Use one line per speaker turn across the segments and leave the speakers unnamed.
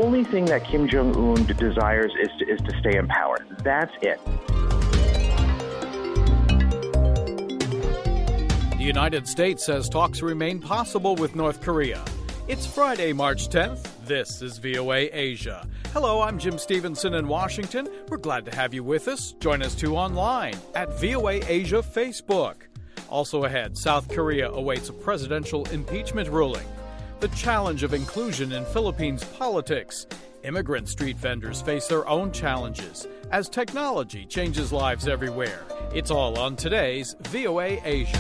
only thing that Kim Jong-un desires is to stay in power. That's it.
The United States says talks remain possible with North Korea. It's Friday, March 10th. This is VOA Asia. Hello, I'm Jim Stevenson in Washington. We're glad to have you with us. Join us too online at VOA Asia Facebook. Also ahead, South Korea awaits a presidential impeachment ruling. The challenge of inclusion in Philippines politics. Immigrant street vendors face their own challenges as technology changes lives everywhere. It's all on today's VOA Asia.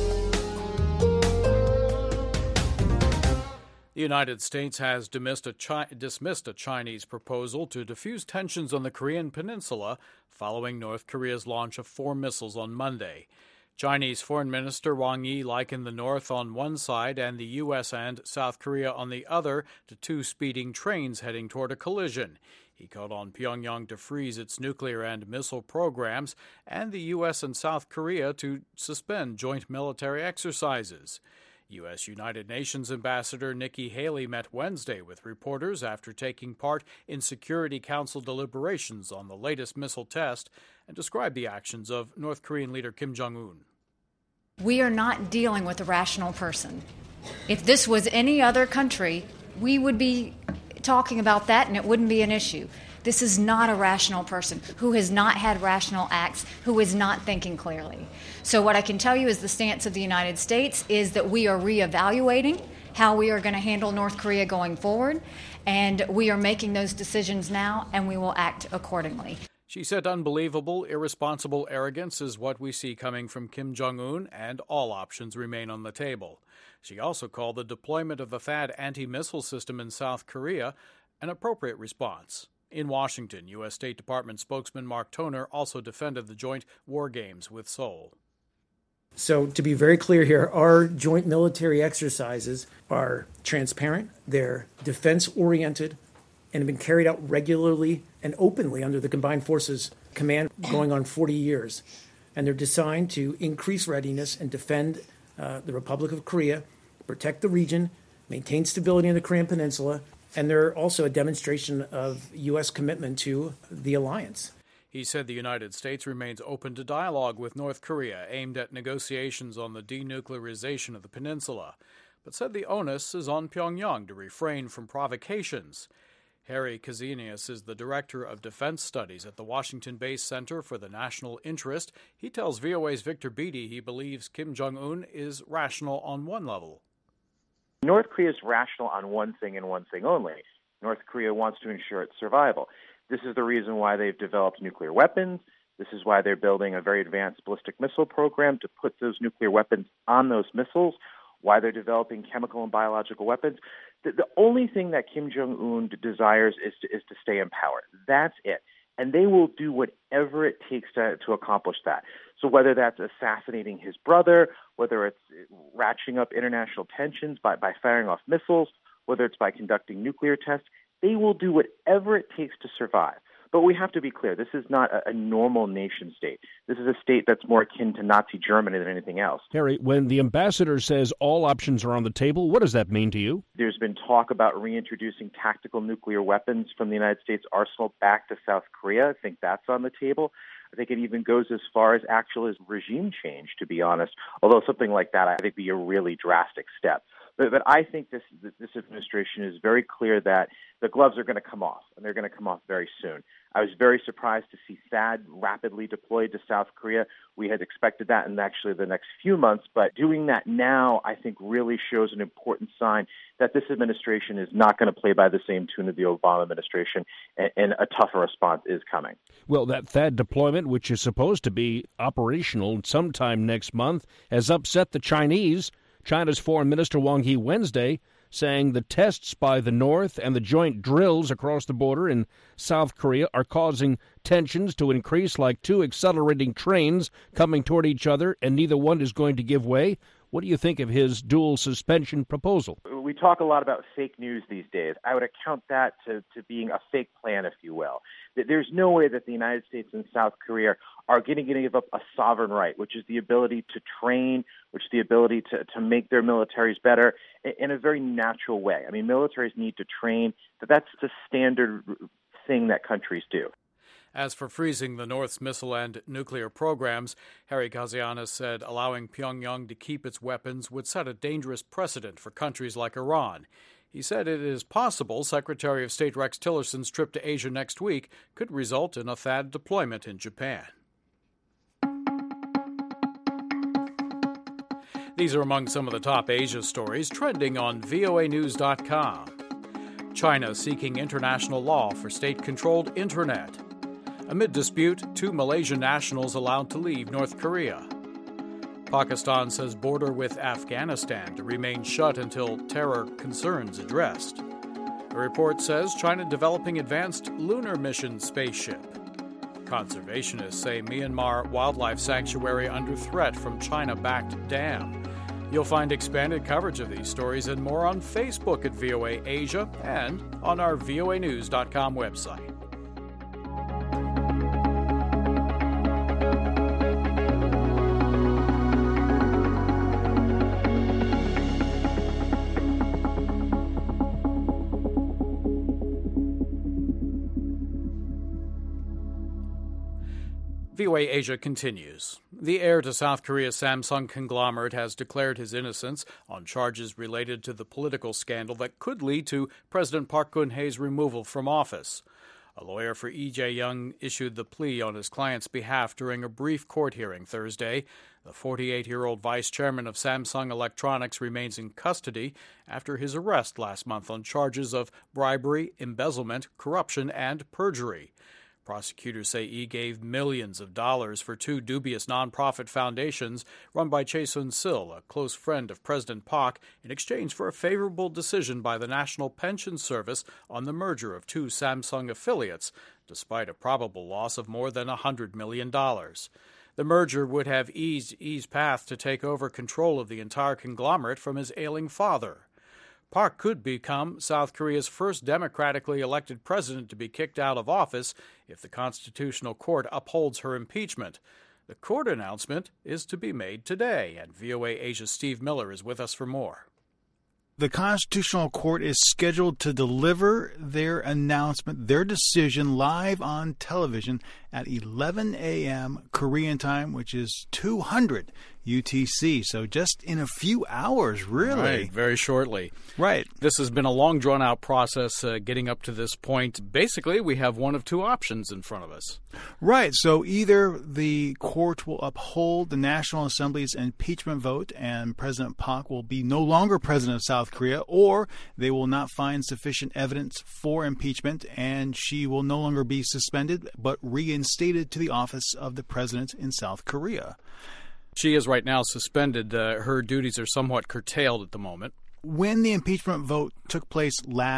The United States has dismissed a Chinese proposal to defuse tensions on the Korean peninsula following North Korea's launch of 4 missiles on Monday. Chinese Foreign Minister Wang Yi likened the North on one side and the U.S. and South Korea on the other to 2 speeding trains heading toward a collision. He called on Pyongyang to freeze its nuclear and missile programs and the U.S. and South Korea to suspend joint military exercises. U.S. United Nations Ambassador Nikki Haley met Wednesday with reporters after taking part in Security Council deliberations on the latest missile test and described the actions of North Korean leader Kim Jong-un.
We are not dealing with a rational person. If this was any other country, we would be talking about that and it wouldn't be an issue. This is not a rational person who has not had rational acts, who is not thinking clearly. So what I can tell you is the stance of the United States is that we are reevaluating how we are going to handle North Korea going forward, and we are making those decisions now, and we will act accordingly.
She said unbelievable, irresponsible arrogance is what we see coming from Kim Jong-un, and all options remain on the table. She also called the deployment of the THAAD anti-missile system in South Korea an appropriate response. In Washington, U.S. State Department spokesman Mark Toner also defended the joint war games with Seoul.
So to be very clear here, our joint military exercises are transparent, they're defense-oriented, and have been carried out regularly and openly under the Combined Forces Command going on 40 years. And they're designed to increase readiness and defend the Republic of Korea, protect the region, maintain stability in the Korean Peninsula, and they're also a demonstration of U.S. commitment to the alliance.
He said the United States remains open to dialogue with North Korea aimed at negotiations on the denuclearization of the peninsula, but said the onus is on Pyongyang to refrain from provocations. Harry Kazinius is the Director of Defense Studies at the Washington-based Center for the National Interest. He tells VOA's Victor Beattie he believes Kim Jong-un is rational on one level.
North Korea is rational on one thing and one thing only. North Korea wants to ensure its survival. This is the reason why they've developed nuclear weapons. This is why they're building a very advanced ballistic missile program to put those nuclear weapons on those missiles, why they're developing chemical and biological weapons. The only thing that Kim Jong-un desires is to stay in power. That's it. And they will do whatever it takes to accomplish that. So whether that's assassinating his brother, whether it's ratcheting up international tensions by firing off missiles, whether it's by conducting nuclear tests, they will do whatever it takes to survive. But we have to be clear, this is not a normal nation state. This is a state that's more akin to Nazi Germany than anything else.
Harry, when the ambassador says all options are on the table, what does that mean to you?
There's been talk about reintroducing tactical nuclear weapons from the United States arsenal back to South Korea. I think that's on the table. I think it even goes as far as actual regime change, to be honest, although something like that I think would be a really drastic step. But I think this administration is very clear that the gloves are going to come off, and they're going to come off very soon. I was very surprised to see THAAD rapidly deployed to South Korea. We had expected that in actually the next few months, but doing that now, I think, really shows an important sign that this administration is not going to play by the same tune of the Obama administration, and a tougher response is coming.
Well, that THAAD deployment, which is supposed to be operational sometime next month, has upset the Chinese. China's Foreign Minister Wang Yi Wednesday saying the tests by the North and the joint drills across the border in South Korea are causing tensions to increase like 2 accelerating trains coming toward each other, and neither one is going to give way. What do you think of his dual suspension proposal?
We talk a lot about fake news these days. I would account that to being a fake plan, if you will. There's no way that the United States and South Korea are going to give up a sovereign right, which is the ability to train, which is the ability to make their militaries better in a very natural way. I mean, militaries need to train, but that's the standard thing that countries do.
As for freezing the North's missile and nuclear programs, Harry Kazianis said allowing Pyongyang to keep its weapons would set a dangerous precedent for countries like Iran. He said it is possible Secretary of State Rex Tillerson's trip to Asia next week could result in a THAAD deployment in Japan. These are among some of the top Asia stories trending on voanews.com. China seeking international law for state-controlled internet. Amid dispute, 2 Malaysian nationals allowed to leave North Korea. Pakistan says border with Afghanistan to remain shut until terror concerns addressed. The report says China developing advanced lunar mission spaceship. Conservationists say Myanmar wildlife sanctuary under threat from China-backed dam. You'll find expanded coverage of these stories and more on Facebook at VOA Asia and on our voanews.com website. VOA Asia continues. The heir to South Korea's Samsung conglomerate has declared his innocence on charges related to the political scandal that could lead to President Park Geun-hye's removal from office. A lawyer for Lee Jae-young issued the plea on his client's behalf during a brief court hearing Thursday. The 48-year-old vice chairman of Samsung Electronics remains in custody after his arrest last month on charges of bribery, embezzlement, corruption, and perjury. Prosecutors say Lee gave millions of dollars for 2 dubious nonprofit foundations run by Chae Sun-sil, a close friend of President Park, in exchange for a favorable decision by the National Pension Service on the merger of 2 Samsung affiliates, despite a probable loss of more than $100 million. The merger would have eased Lee's path to take over control of the entire conglomerate from his ailing father. Park could become South Korea's first democratically elected president to be kicked out of office if the Constitutional Court upholds her impeachment. The court announcement is to be made today, and VOA Asia's Steve Miller is with us for more.
The Constitutional Court is scheduled to deliver their announcement, their decision, live on television at 11 a.m. Korean time, which is 200 UTC. So just in a few hours, really.
Right, very shortly.
Right.
This has been a long, drawn-out process getting up to this point. Basically, we have one of 2 options in front of us.
Right. So either the court will uphold the National Assembly's impeachment vote and President Park will be no longer president of South Korea, or they will not find sufficient evidence for impeachment and she will no longer be suspended but reinstated to the office of the president in South Korea.
She is right now suspended. Her duties are somewhat curtailed at the moment.
When the impeachment vote took place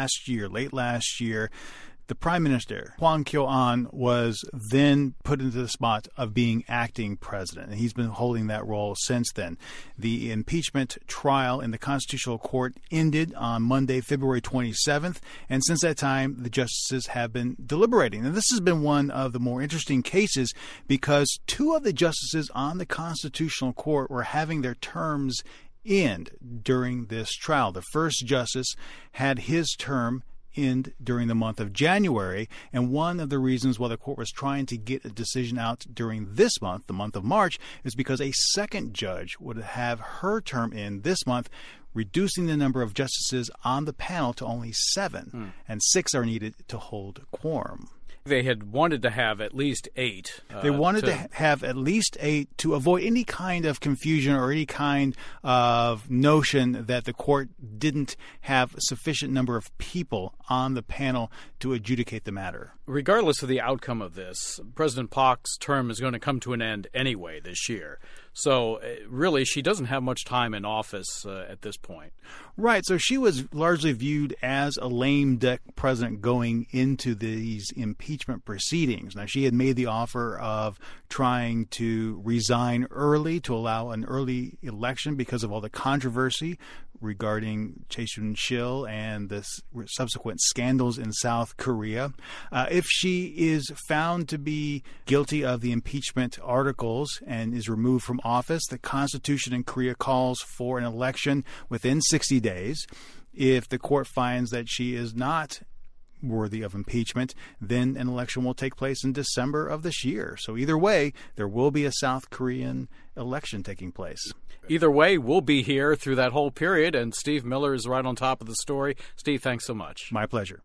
late last year, the Prime Minister, Hwang Kyo-ahn, was then put into the spot of being acting president, and he's been holding that role since then. The impeachment trial in the Constitutional Court ended on Monday, February 27th, and since that time, the justices have been deliberating. And this has been one of the more interesting cases because 2 of the justices on the Constitutional Court were having their terms end during this trial. The first justice had his term end during the month of January, and one of the reasons why the court was trying to get a decision out during this month, the month of March, is because a second judge would have her term end this month, reducing the number of justices on the panel to only 7, and 6 are needed to hold quorum.
They had wanted to have at least 8.
They wanted to have at least 8 to avoid any kind of confusion or any kind of notion that the court didn't have a sufficient number of people on the panel to adjudicate the matter.
Regardless of the outcome of this, President Park's term is going to come to an end anyway this year. So really, she doesn't have much time in office at this point.
Right. So she was largely viewed as a lame duck president going into these impeachment proceedings. Now, she had made the offer of trying to resign early to allow an early election because of all the controversy regarding Chae Soon-sil and the subsequent scandals in South Korea. If she is found to be guilty of the impeachment articles and is removed from office, the Constitution in Korea calls for an election within 60 days. If the court finds that she is not worthy of impeachment, then an election will take place in December of this year. So either way, there will be a South Korean election taking place.
Either way, we'll be here through that whole period, and Steve Miller is right on top of the story. Steve, thanks so much.
My pleasure.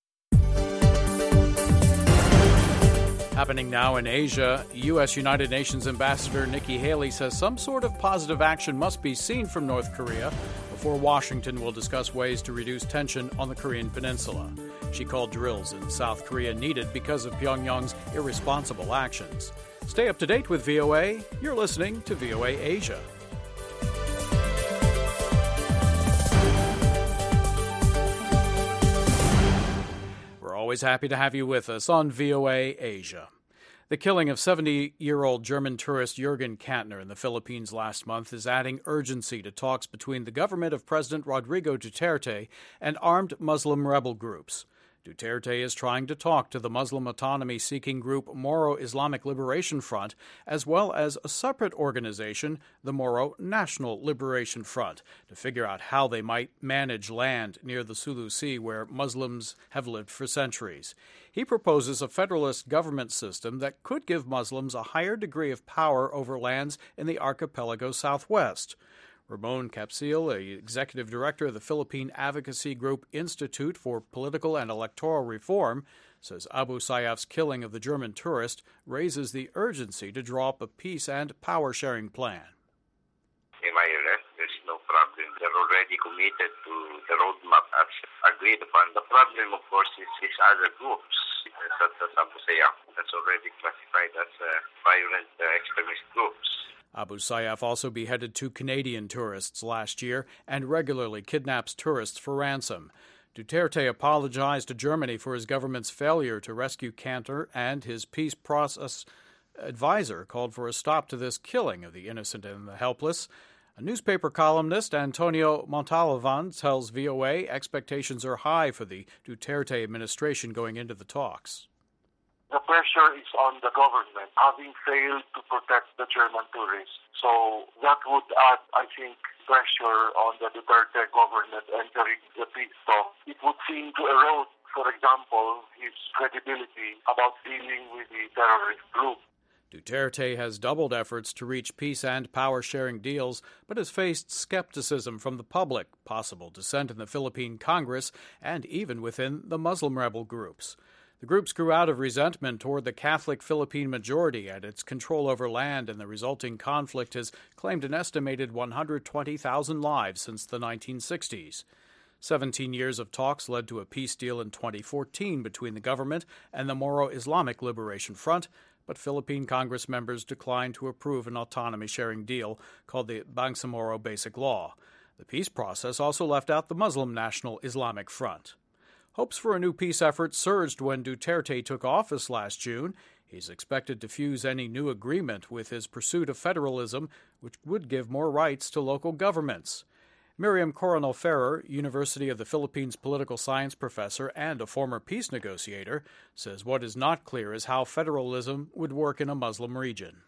Happening now in Asia, U.S. United Nations Ambassador Nikki Haley says some sort of positive action must be seen from North Korea before Washington will discuss ways to reduce tension on the Korean peninsula. She called drills in South Korea needed because of Pyongyang's irresponsible actions. Stay up to date with VOA. You're listening to VOA Asia. Always happy to have you with us on VOA Asia. The killing of 70-year-old German tourist Jürgen Kantner in the Philippines last month is adding urgency to talks between the government of President Rodrigo Duterte and armed Muslim rebel groups. Duterte is trying to talk to the Muslim autonomy-seeking group Moro Islamic Liberation Front, as well as a separate organization, the Moro National Liberation Front, to figure out how they might manage land near the Sulu Sea where Muslims have lived for centuries. He proposes a federalist government system that could give Muslims a higher degree of power over lands in the archipelago southwest. Ramon Capsil, executive director of the Philippine advocacy group Institute for Political and Electoral Reform, says Abu Sayyaf's killing of the German tourist raises the urgency to draw up a peace and power-sharing plan.
In my arrest, there's no problem. They're already committed to the roadmap as agreed upon. The problem, of course, is these other groups, such as Abu Sayyaf, that's already classified as violent extremist groups.
Abu Sayyaf also beheaded 2 Canadian tourists last year and regularly kidnaps tourists for ransom. Duterte apologized to Germany for his government's failure to rescue Kantner, and his peace process advisor called for a stop to this killing of the innocent and the helpless. A newspaper columnist, Antonio Montalvan, tells VOA expectations are high for the Duterte administration going into the talks.
The pressure is on the government, having failed to protect the German tourists. So that would add, I think, pressure on the Duterte government entering the peace talk. It would seem to erode, for example, his credibility about dealing with the terrorist group.
Duterte has doubled efforts to reach peace and power-sharing deals, but has faced skepticism from the public, possible dissent in the Philippine Congress, and even within the Muslim rebel groups. The groups grew out of resentment toward the Catholic Philippine majority and its control over land, and the resulting conflict has claimed an estimated 120,000 lives since the 1960s. 17 years of talks led to a peace deal in 2014 between the government and the Moro Islamic Liberation Front, but Philippine Congress members declined to approve an autonomy-sharing deal called the Bangsamoro Basic Law. The peace process also left out the Muslim National Islamic Front. Hopes for a new peace effort surged when Duterte took office last June. He's expected to fuse any new agreement with his pursuit of federalism, which would give more rights to local governments. Miriam Coronel-Ferrer, University of the Philippines political science professor and a former peace negotiator, says what is not clear is how federalism would work in a Muslim region.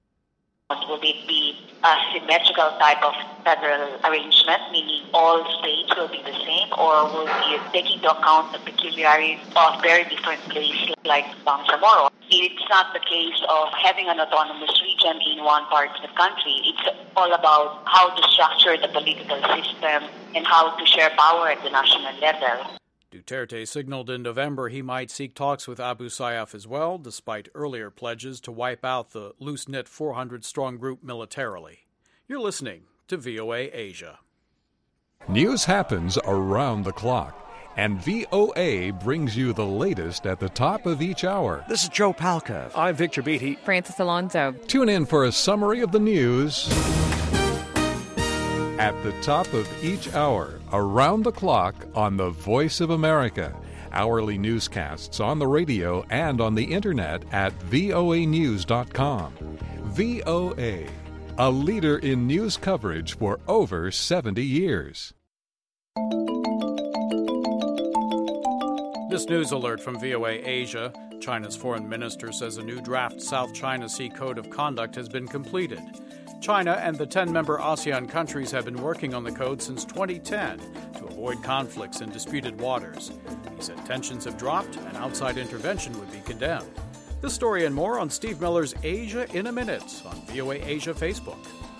Will it be a symmetrical type of federal arrangement, meaning all states will be the same, or will it take into account the peculiarities of very different places like Bangsamoro? It's not the case of having an autonomous region in one part of the country. It's all about how to structure the political system and how to share power at the national level.
Duterte signaled in November he might seek talks with Abu Sayyaf as well, despite earlier pledges to wipe out the loose-knit 400-strong group militarily. You're listening to VOA Asia.
News happens around the clock. And VOA brings you the latest at the top of each hour.
This is Joe Palca.
I'm Victor Beatty.
Francis Alonso.
Tune in for a summary of the news at the top of each hour, around the clock on the Voice of America. Hourly newscasts on the radio and on the internet at voanews.com. VOA, a leader in news coverage for over 70 years.
This news alert from VOA Asia. China's foreign minister says a new draft South China Sea Code of Conduct has been completed. China and the 10-member ASEAN countries have been working on the code since 2010 to avoid conflicts in disputed waters. He said tensions have dropped and outside intervention would be condemned. This story and more on Steve Miller's Asia in a Minute on VOA Asia Facebook.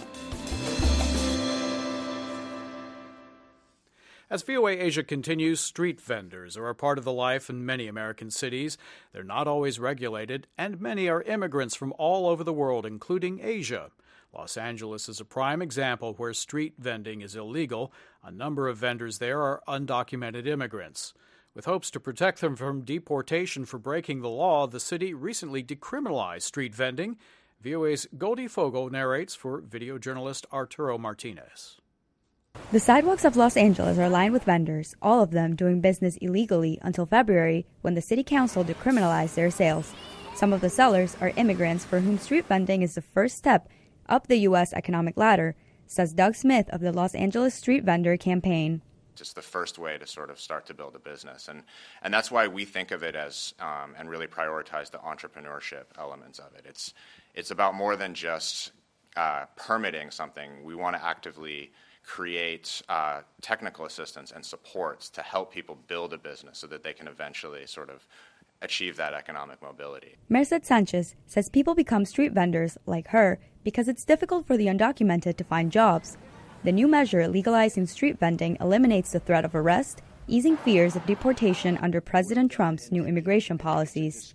As VOA Asia continues, street vendors are a part of the life in many American cities. They're not always regulated, and many are immigrants from all over the world, including Asia. Los Angeles is a prime example where street vending is illegal. A number of vendors there are undocumented immigrants. With hopes to protect them from deportation for breaking the law, the city recently decriminalized street vending. VOA's Goldie Fogel narrates for video journalist Arturo Martinez.
The sidewalks of Los Angeles are lined with vendors, all of them doing business illegally until February, when the city council decriminalized their sales. Some of the sellers are immigrants for whom street vending is the first step up the U.S. economic ladder, says Doug Smith of the Los Angeles Street Vendor Campaign.
It's the first way to sort of start to build a business. And that's why we think of it as, and really prioritize the entrepreneurship elements of it. It's about more than just permitting something. We want to actively create technical assistance and supports to help people build a business so that they can eventually sort of achieve that economic mobility.
Merced Sanchez says people become street vendors, like her, because it's difficult for the undocumented to find jobs. The new measure legalizing street vending eliminates the threat of arrest, easing fears of deportation under President Trump's new immigration policies.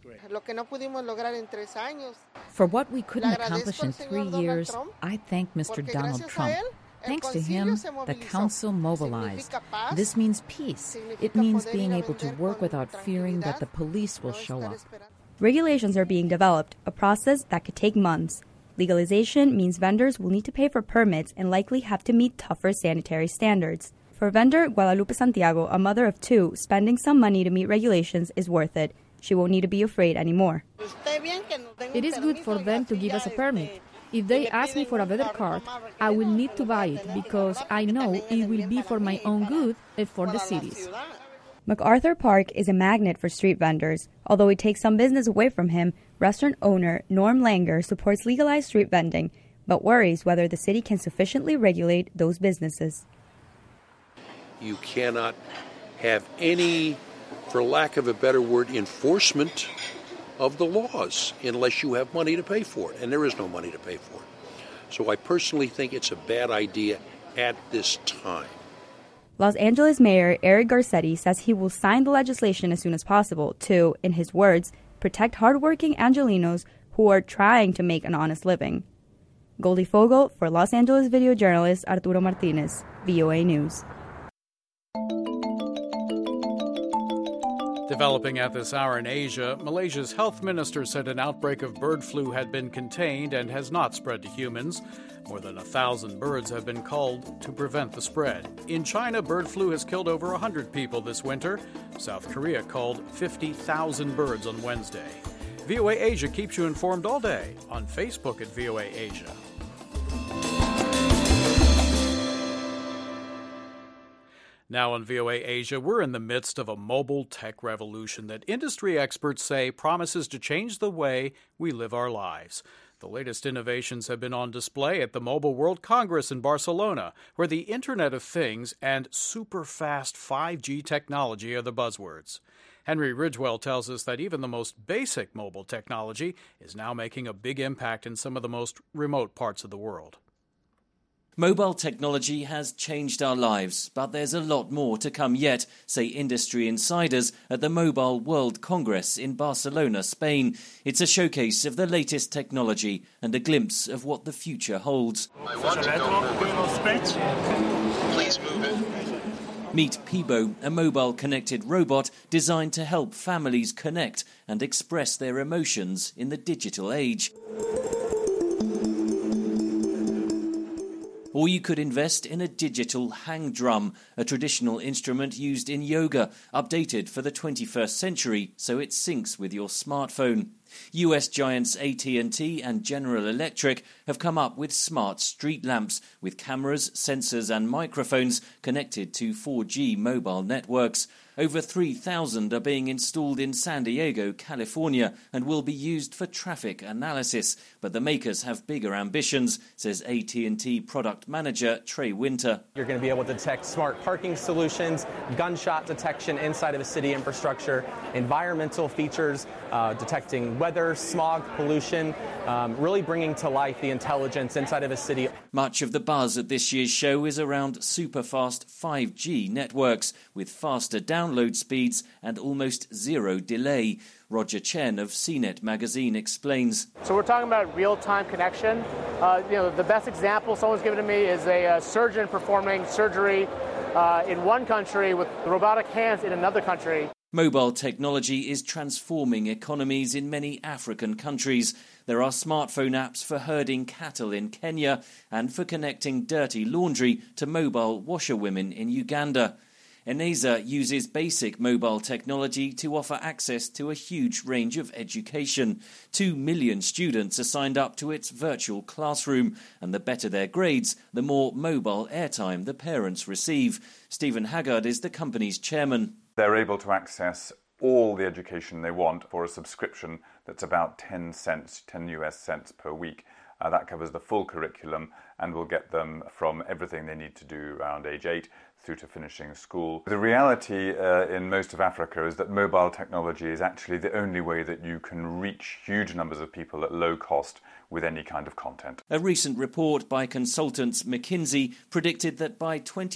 For what we couldn't accomplish in 3 years, I thank Mr. Donald Trump. Thanks to him, the council mobilized. This means peace. It means being able to work without fearing that the police will show up.
Regulations are being developed, a process that could take months. Legalization means vendors will need to pay for permits and likely have to meet tougher sanitary standards. For vendor Guadalupe Santiago, a mother of two, spending some money to meet regulations is worth it. She won't need to be afraid anymore.
It is good for them to give us a permit. If they ask me for a better card, I will need to buy it because I know it will be for my own good and for the cities.
MacArthur Park is a magnet for street vendors. Although it takes some business away from him, restaurant owner Norm Langer supports legalized street vending, but worries whether the city can sufficiently regulate those businesses.
You cannot have any, for lack of a better word, enforcement of the laws unless you have money to pay for it, and there is no money to pay for it. So I personally think it's a bad idea at this time.
Los Angeles Mayor Eric Garcetti says he will sign the legislation as soon as possible to, in his words, protect hardworking Angelenos who are trying to make an honest living. Goldie Fogel for Los Angeles video journalist Arturo Martinez, VOA News.
Developing at this hour in Asia, Malaysia's health minister said an outbreak of bird flu had been contained and has not spread to humans. More than 1,000 birds have been culled to prevent the spread. In China, bird flu has killed over 100 people this winter. South Korea culled 50,000 birds on Wednesday. VOA Asia keeps you informed all day on Facebook at VOA Asia. Now on VOA Asia, we're in the midst of a mobile tech revolution that industry experts say promises to change the way we live our lives. The latest innovations have been on display at the Mobile World Congress in Barcelona, where the Internet of Things and super-fast 5G technology are the buzzwords. Henry Ridgewell tells us that even the most basic mobile technology is now making a big impact in some of the most remote parts of the world.
Mobile technology has changed our lives, but there's a lot more to come yet, say industry insiders at the Mobile World Congress in Barcelona, Spain. It's a showcase of the latest technology and a glimpse of what the future holds.
I want to go forward. Please move it.
Meet Peebo, a mobile connected robot designed to help families connect and express their emotions in the digital age. Or you could invest in a digital hang drum, a traditional instrument used in yoga, updated for the 21st century so it syncs with your smartphone. US giants AT&T and General Electric have come up with smart street lamps with cameras, sensors and microphones connected to 4G mobile networks. Over 3,000 are being installed in San Diego, California, and will be used for traffic analysis. But the makers have bigger ambitions, says AT&T product manager Trey Winter.
You're going to be able to detect smart parking solutions, gunshot detection inside of a city infrastructure, environmental features, detecting weather, smog, pollution, really bringing to life the intelligence inside of a city.
Much of the buzz at this year's show is around super-fast 5G networks with faster download speeds and almost zero delay. Roger Chen of CNET magazine explains.
So we're talking about real-time connection. The best example someone's given to me is a surgeon performing surgery in one country with robotic hands in another country.
Mobile technology is transforming economies in many African countries. There are smartphone apps for herding cattle in Kenya and for connecting dirty laundry to mobile washerwomen in Uganda. Eneza uses basic mobile technology to offer access to a huge range of education. 2 million students are signed up to its virtual classroom, and the better their grades, the more mobile airtime the parents receive. Stephen Haggard is the company's chairman.
They're able to access all the education they want for a subscription that's about 10 US cents per week. That covers the full curriculum and will get them from everything they need to do around age 8 through to finishing school. The reality in most of Africa is that mobile technology is actually the only way that you can reach huge numbers of people at low cost with any kind of content.
A recent report by consultants McKinsey predicted that by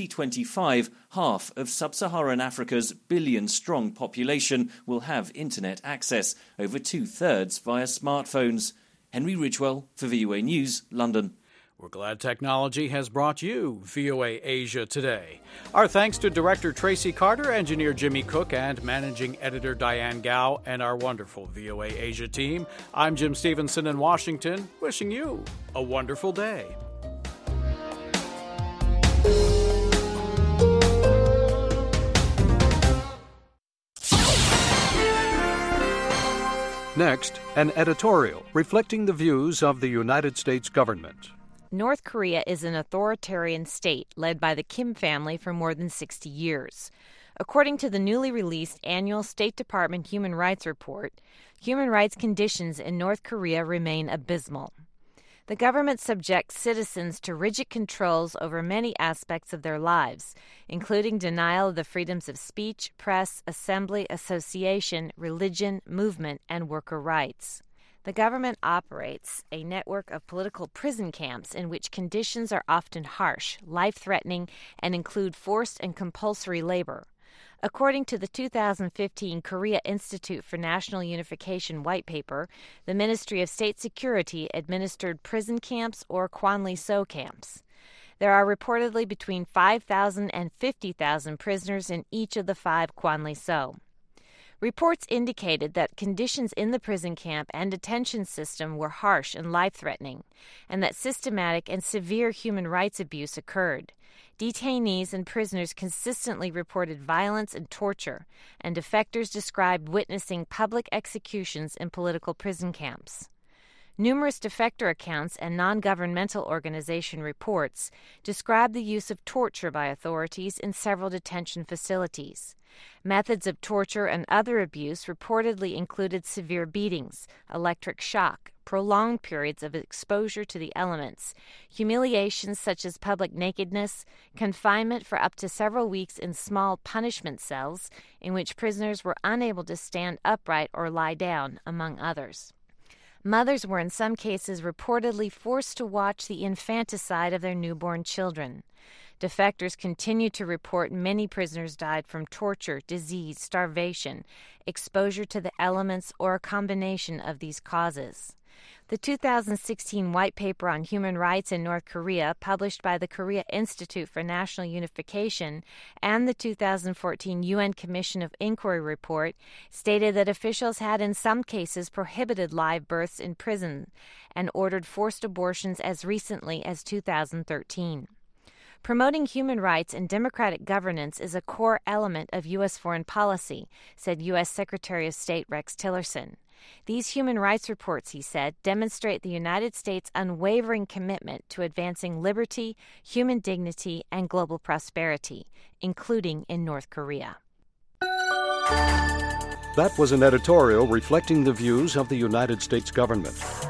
2025, half of sub-Saharan Africa's billion-strong population will have internet access, over 2/3 via smartphones. Henry Ridgewell for VOA News, London.
We're glad technology has brought you VOA Asia Today. Our thanks to Director Tracy Carter, Engineer Jimmy Cook, and Managing Editor Diane Gao, and our wonderful VOA Asia team. I'm Jim Stevenson in Washington, wishing you a wonderful day.
Next, an editorial reflecting the views of the United States government.
North Korea is an authoritarian state led by the Kim family for more than 60 years. According to the newly released annual State Department Human Rights Report, human rights conditions in North Korea remain abysmal. The government subjects citizens to rigid controls over many aspects of their lives, including denial of the freedoms of speech, press, assembly, association, religion, movement, and worker rights. The government operates a network of political prison camps in which conditions are often harsh, life-threatening, and include forced and compulsory labor. According to the 2015 Korea Institute for National Unification White Paper, the Ministry of State Security administered prison camps or Kwanlee-so camps. There are reportedly between 5,000 and 50,000 prisoners in each of the 5 Kwanlee-so. Reports indicated that conditions in the prison camp and detention system were harsh and life-threatening, and that systematic and severe human rights abuse occurred. Detainees and prisoners consistently reported violence and torture, and defectors described witnessing public executions in political prison camps. Numerous defector accounts and non-governmental organization reports describe the use of torture by authorities in several detention facilities. Methods of torture and other abuse reportedly included severe beatings, electric shock, prolonged periods of exposure to the elements, humiliations such as public nakedness, confinement for up to several weeks in small punishment cells in which prisoners were unable to stand upright or lie down, among others. Mothers were in some cases reportedly forced to watch the infanticide of their newborn children. Defectors continue to report many prisoners died from torture, disease, starvation, exposure to the elements, or a combination of these causes. The 2016 White Paper on Human Rights in North Korea, published by the Korea Institute for National Unification, and the 2014 UN Commission of Inquiry report stated that officials had in some cases prohibited live births in prison and ordered forced abortions as recently as 2013. Promoting human rights and democratic governance is a core element of U.S. foreign policy, said U.S. Secretary of State Rex Tillerson. These human rights reports, he said, demonstrate the United States' unwavering commitment to advancing liberty, human dignity, and global prosperity, including in North Korea.
That was an editorial reflecting the views of the United States government.